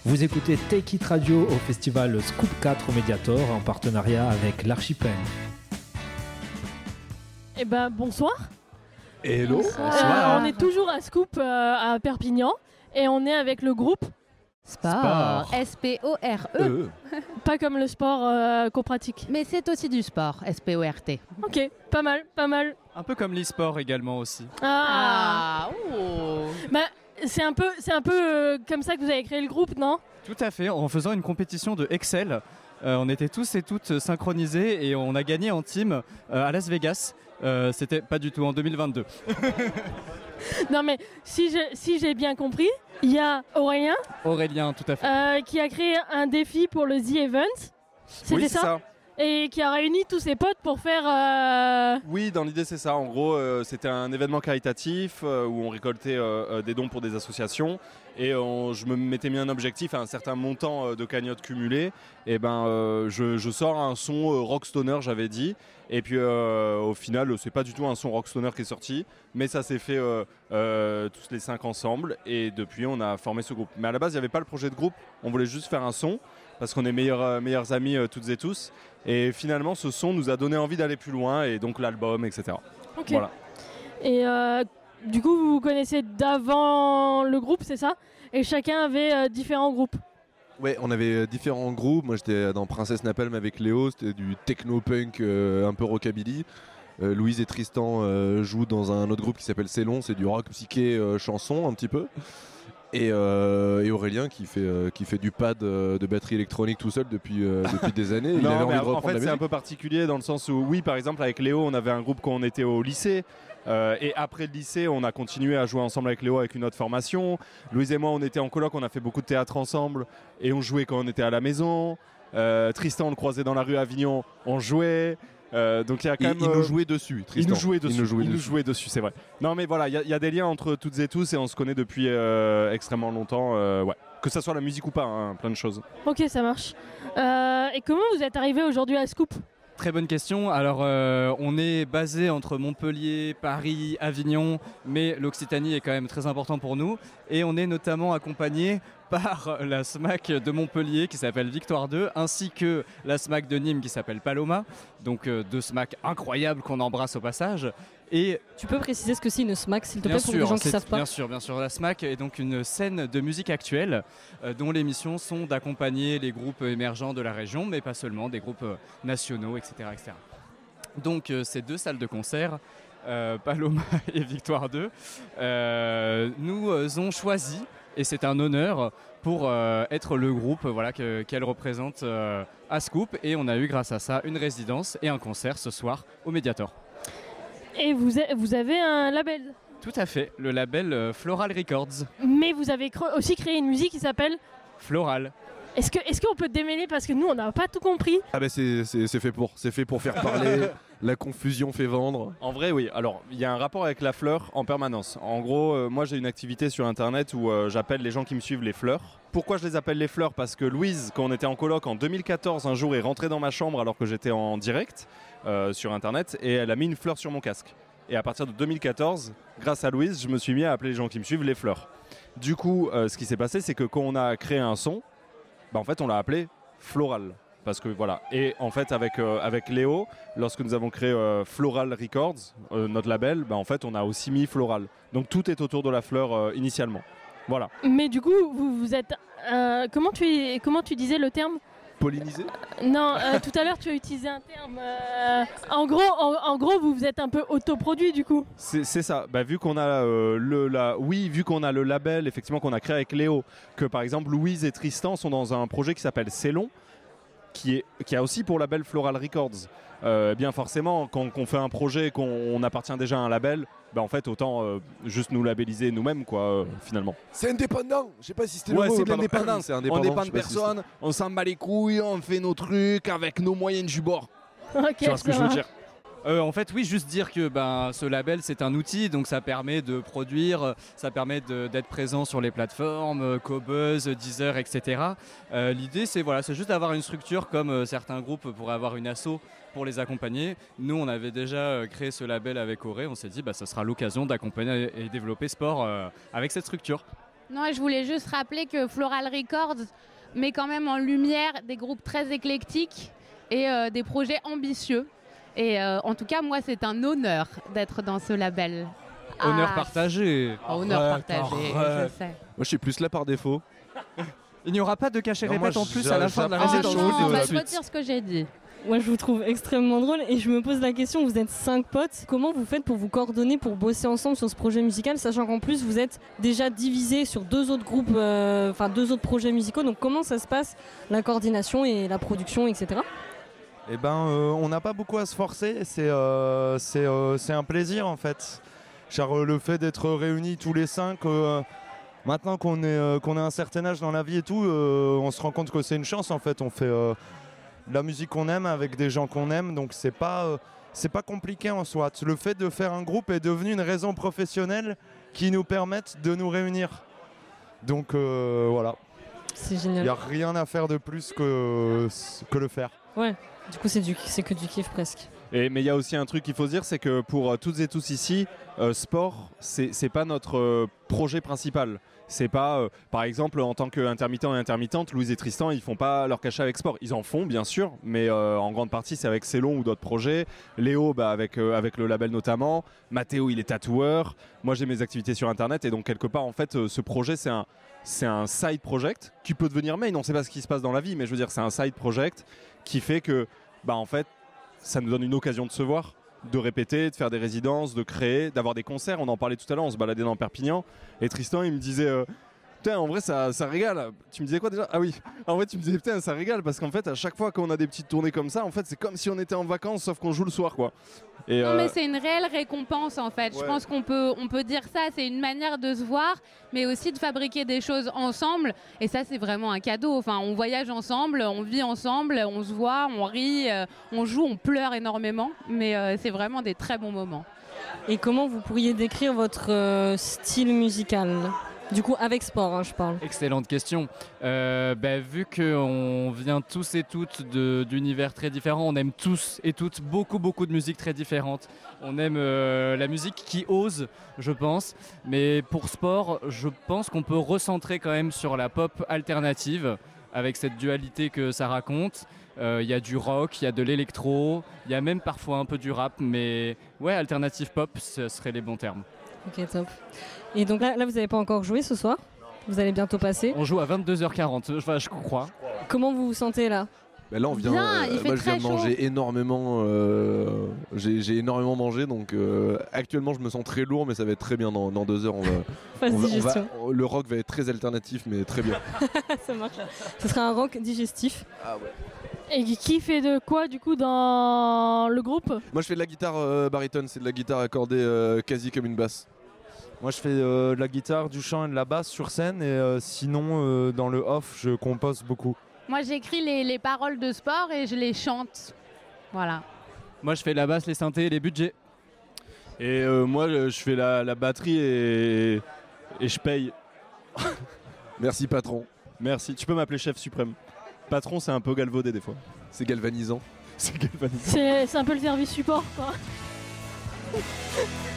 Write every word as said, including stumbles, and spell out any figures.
Vous écoutez Take It Radio au festival Scoop quatre au Mediator en partenariat avec l'Archipel. Eh ben bonsoir. Hello. Euh, on est toujours à Scoop euh, à Perpignan et on est avec le groupe Sport. S P O R E. Euh. Pas comme le sport euh, qu'on pratique. Mais c'est aussi du sport, S P O R T. Ok, pas mal, pas mal. Un peu comme l'e-sport également aussi. Ah, Ah, oh. Bah, c'est un peu, c'est un peu euh, comme ça que vous avez créé le groupe, non? Tout à fait, en faisant une compétition de Excel. Euh, on était tous et toutes synchronisés et on a gagné en team euh, à Las Vegas. Euh, c'était pas du tout en deux mille vingt-deux. Non mais si j'ai, si j'ai bien compris, il y a Aurélien Aurélien, tout à fait. euh, qui a créé un défi pour le The Event. C'était Oui, c'est ça, ça. Et qui a réuni tous ses potes pour faire... euh, Oui, dans l'idée, c'est ça. En gros, euh, c'était un événement caritatif euh, où on récoltait euh, euh, des dons pour des associations. Et on- je me m'étais mis un objectif à un certain montant euh, de cagnotte cumulée. Et ben, euh, je, je sors un son euh, rockstoner, j'avais dit. Et puis, euh, au final, c'est pas du tout un son rockstoner qui est sorti. Mais ça s'est fait euh, euh, tous les cinq ensemble. Et depuis, on a formé ce groupe. Mais à la base, il n'y avait pas le projet de groupe. On voulait juste faire un son. Parce qu'on est meilleurs, euh, meilleurs amis euh, toutes et tous. Et finalement, ce son nous a donné envie d'aller plus loin, et donc l'album, et cetera. Ok. Voilà. Et euh, du coup, vous vous connaissez d'avant le groupe, c'est ça? Et chacun avait euh, différents groupes. Ouais, on avait euh, différents groupes. Moi, j'étais dans Princesse Napalm avec Léo, c'était du techno-punk euh, un peu rockabilly. Euh, Louise et Tristan euh, jouent dans un autre groupe qui s'appelle Célon, c'est du rock psyché euh, chanson un petit peu. Et, euh, et Aurélien qui fait, euh, qui fait du pad euh, de batterie électronique tout seul depuis, euh, depuis des années. Il Non, avait mais envie de en reprendre fait, la c'est un musique. peu particulier dans le sens où, oui, par exemple, avec Léo, on avait un groupe quand on était au lycée. Euh, et après le lycée, on a continué à jouer ensemble avec Léo avec une autre formation. Louise et moi, on était en coloc, on a fait beaucoup de théâtre ensemble. Et on jouait quand on était à la maison. Euh, Tristan, on le croisait dans la rue à Avignon, on jouait. Euh, donc il y a quand Il, même. il euh, nous jouait dessus, Il Tristan. nous jouait dessus. Il nous jouait Il nous dessus. jouait dessus, c'est vrai. Non, mais voilà, il y, a- il y a des liens entre toutes et tous et on se connaît depuis euh, extrêmement longtemps. euh, ouais. Que ça soit la musique ou pas, hein, plein de choses. Ok, ça marche. Euh, et comment vous êtes arrivé aujourd'hui à Scoop? Très bonne question. Alors, euh, on est basé entre Montpellier, Paris, Avignon, mais l'Occitanie est quand même très important pour nous. Et on est notamment accompagné par la SMAC de Montpellier qui s'appelle Victoire deux, ainsi que la SMAC de Nîmes qui s'appelle Paloma. Donc, euh, deux SMAC incroyables qu'on embrasse au passage. Et Tu peux préciser ce que c'est une SMAC, s'il te bien plaît, pour sûr, les gens qui c'est- savent pas? bien sûr, bien sûr. La SMAC est donc une scène de musique actuelle euh, dont les missions sont d'accompagner les groupes émergents de la région, mais pas seulement, des groupes euh, nationaux, et cetera, et cetera. Donc euh, ces deux salles de concert, euh, Paloma et Victoire deux, euh, nous euh, ont choisi, et c'est un honneur, pour euh, être le groupe voilà, que- qu'elle représente euh, à Scoop. Et on a eu grâce à ça une résidence et un concert ce soir au Mediator. Et vous, a- vous avez un label. Tout à fait, le label euh, Floral Records. Mais vous avez cre- aussi créé une musique qui s'appelle... Floral. Est-ce que, est-ce qu'on peut démêler parce que nous on n'a pas tout compris? Ah bah c'est, c'est, c'est fait pour, c'est fait pour faire parler. La confusion fait vendre. En vrai, oui. Alors, il y a un rapport avec la fleur en permanence. En gros, euh, moi, j'ai une activité sur Internet où euh, j'appelle les gens qui me suivent les fleurs. Pourquoi je les appelle les fleurs? Parce que Louise, quand on était en coloc en deux mille quatorze, un jour, est rentrée dans ma chambre alors que j'étais en direct euh, sur Internet et elle a mis une fleur sur mon casque. Et à partir de deux mille quatorze, grâce à Louise, je me suis mis à appeler les gens qui me suivent les fleurs. Du coup, euh, ce qui s'est passé, c'est que quand on a créé un son, bah, en fait, on l'a appelé Floral. Parce que voilà. Et en fait, avec, euh, avec Léo, lorsque nous avons créé euh, Floral Records, euh, notre label, bah, en fait, on a aussi mis Floral. Donc tout est autour de la fleur euh, initialement. Voilà. Mais du coup, vous, vous êtes... euh, comment, tu, comment tu disais le terme? Pollinisé. Non, euh, tout à l'heure tu as utilisé un terme... euh, en, gros, en, en gros, vous vous êtes un peu autoproduit du coup. C'est c'est ça. Bah, vu qu'on a euh, le, la, oui, vu qu'on a le label, effectivement, qu'on a créé avec Léo, que par exemple Louise et Tristan sont dans un projet qui s'appelle Célon, qui est qui a aussi pour label Floral Records. Euh, eh bien forcément, quand on fait un projet et qu'on on appartient déjà à un label, bah en fait autant euh, juste nous labelliser nous-mêmes quoi, euh, finalement. C'est indépendant. Je sais pas si c'était Ouais, le mot. c'est de pardon. l'indépendance. C'est On indépendant. dépend je de sais pas si personne, on s'en bat les couilles, on fait nos trucs avec nos moyens du bord. Ok, Tu vois ce que ça je veux va. dire? Euh, en fait, oui, juste dire que ben, ce label, c'est un outil, donc ça permet de produire, euh, ça permet de- d'être présent sur les plateformes, euh, Qobuz, Deezer, et cetera. Euh, L'idée, c'est voilà, c'est juste d'avoir une structure comme euh, certains groupes pourraient avoir une asso pour les accompagner. Nous, on avait déjà euh, créé ce label avec Auré, on s'est dit, bah, ça sera l'occasion d'accompagner et développer Sport euh, avec cette structure. Non, et je voulais juste rappeler que Floral Records met quand même en lumière des groupes très éclectiques et euh, des projets ambitieux. Et euh, en tout cas, moi, c'est un honneur d'être dans ce label. Honneur Ah, partagé. oh, honneur Arrête, partagé, arrête. je sais. Moi, je suis plus là par défaut. Il n'y aura pas de cachet Non, répète moi, en plus j'a- à la fin de la j'apprends Oh des résidence. choses, non, tout bah, de je suite. retire ce que j'ai dit. Moi, je vous trouve extrêmement drôle et je me pose la question, vous êtes cinq potes, comment vous faites pour vous coordonner, pour bosser ensemble sur ce projet musical, sachant qu'en plus vous êtes déjà divisés sur deux autres groupes, euh, enfin deux autres projets musicaux, donc comment ça se passe, la coordination et la production, et cetera. Eh ben, euh, on n'a pas beaucoup à se forcer, c'est euh, c'est, euh, c'est un plaisir en fait. Car euh, le fait d'être réunis tous les cinq, euh, maintenant qu'on est, euh, qu'on a un certain âge dans la vie et tout, euh, on se rend compte que c'est une chance en fait. On fait euh, de la musique qu'on aime avec des gens qu'on aime, donc c'est pas, euh, c'est pas compliqué en soi. Le fait de faire un groupe est devenu une raison professionnelle qui nous permette de nous réunir. Donc euh, voilà, C'est il génial. n'y a rien à faire de plus que, que le faire. Ouais, du coup c'est, du, c'est que du kiff presque. Et, mais il y a aussi un truc qu'il faut se dire, c'est que pour euh, toutes et tous ici, euh, sport, c'est c'est pas notre euh, projet principal. C'est pas, euh, par exemple, en tant qu'intermittent et intermittente, Louise et Tristan, ils font pas leur cachet avec sport. Ils en font, bien sûr, mais euh, en grande partie, c'est avec Célon ou d'autres projets. Léo, bah, avec, euh, avec le label notamment. Mathéo, il est tatoueur. Moi, j'ai mes activités sur Internet. Et donc, quelque part, en fait, euh, ce projet, c'est un, c'est un side project qui peut devenir main. On ne sait pas ce qui se passe dans la vie, mais je veux dire, c'est un side project qui fait que, bah, en fait, ça nous donne une occasion de se voir, de répéter, de faire des résidences, de créer, d'avoir des concerts. On en parlait tout à l'heure, on se baladait dans Perpignan et Tristan il me disait euh, putain en vrai ça, ça régale. Tu me disais quoi déjà? Ah oui, en vrai tu me disais putain ça régale parce qu'en fait à chaque fois qu'on a des petites tournées comme ça, en fait c'est comme si on était en vacances sauf qu'on joue le soir quoi. Et, Non euh, mais c'est une réelle récompense en fait. Je Ouais. pense qu'on peut, on peut dire ça, c'est une manière de se voir, mais aussi de fabriquer des choses ensemble. Et ça c'est vraiment un cadeau. Enfin, on voyage ensemble, on vit ensemble, on se voit, on rit, euh, on joue, on pleure énormément. Mais euh, c'est vraiment des très bons moments. Et comment vous pourriez décrire votre euh, style musical? Du coup avec sport, hein, je parle. Excellente question. Euh, bah, vu qu'on vient tous et toutes de- d'univers très différents, on aime tous et toutes beaucoup beaucoup de musiques très différentes. On aime euh, la musique qui ose, je pense. Mais pour sport, je pense qu'on peut recentrer quand même sur la pop alternative avec cette dualité que ça raconte. Il y a du rock, il y a de l'électro, il y a même parfois un peu du rap. Mais ouais, alternative pop, ce seraient les bons termes. Ok, top. Et donc là, là vous n'avez pas encore joué ce soir? Vous allez bientôt passer. On joue à vingt-deux heures quarante, enfin, je crois. Comment vous vous sentez là? Bah là, on vient, Bien, il fait moi, je viens très de chaud. manger énormément. euh, j'ai, j'ai énormément mangé, donc euh, actuellement, je me sens très lourd, mais ça va être très bien. Dans, dans deux heures, on va, Phase on va- on va- digestion. le rock va être très alternatif, mais très bien. Ça marche. Ce sera un rock digestif. Et qui fait de quoi du coup dans le groupe? Moi, je fais de la guitare euh, baryton, c'est de la guitare accordée euh, quasi comme une basse. Moi, je fais euh, de la guitare, du chant et de la basse sur scène. Et euh, sinon, euh, dans le off, je compose beaucoup. Moi j'écris les, les paroles de sport et je les chante. Voilà. Moi, je fais la basse, les synthés et les budgets. Et euh, moi je je fais la, la batterie et, et je paye. Merci, patron. Merci, tu peux m'appeler chef suprême. Patron c'est un peu galvaudé des fois. C'est galvanisant. C'est galvanisant. C'est c'est un peu le service support quoi.